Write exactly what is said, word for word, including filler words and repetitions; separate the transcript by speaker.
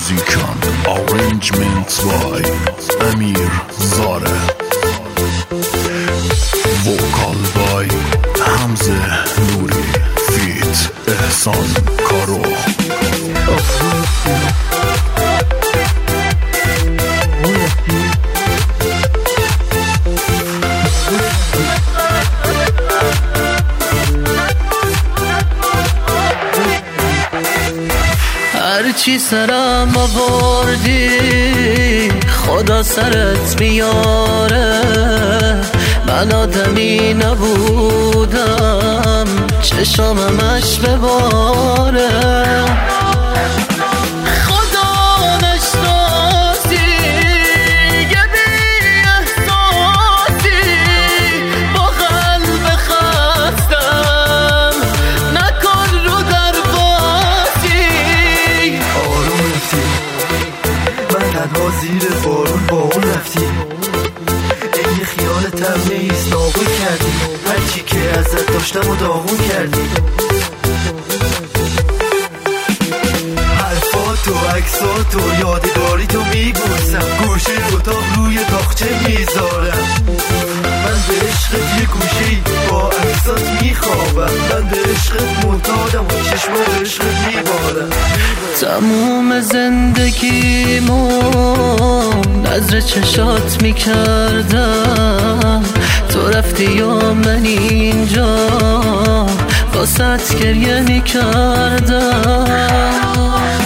Speaker 1: موزیکان arrangements by امیر زاره وکال بای حمزه نوری فیت احسان کارو
Speaker 2: هرچی سرم آوردی خدا سرت میاره، من آدمی نبودم چشامش بباره.
Speaker 3: زیر بارون با اون رفتی، این خیالتم نیست نابود کردی، هرچی که ازت داشتم و داغون کردی. حرفاتو عکساتو یادگاریتو میبوسم، گوشه اتاق روی تاقچه میذارم. من به عشقت یه گوشه‌ای با عکسات میخوابم، من به عشقت معتادم و چشم به عشقت میبارم.
Speaker 2: تموم زندگیمو نظر چشات میکردم، تو رفتی یا من اینجا واسط گریه میکردم.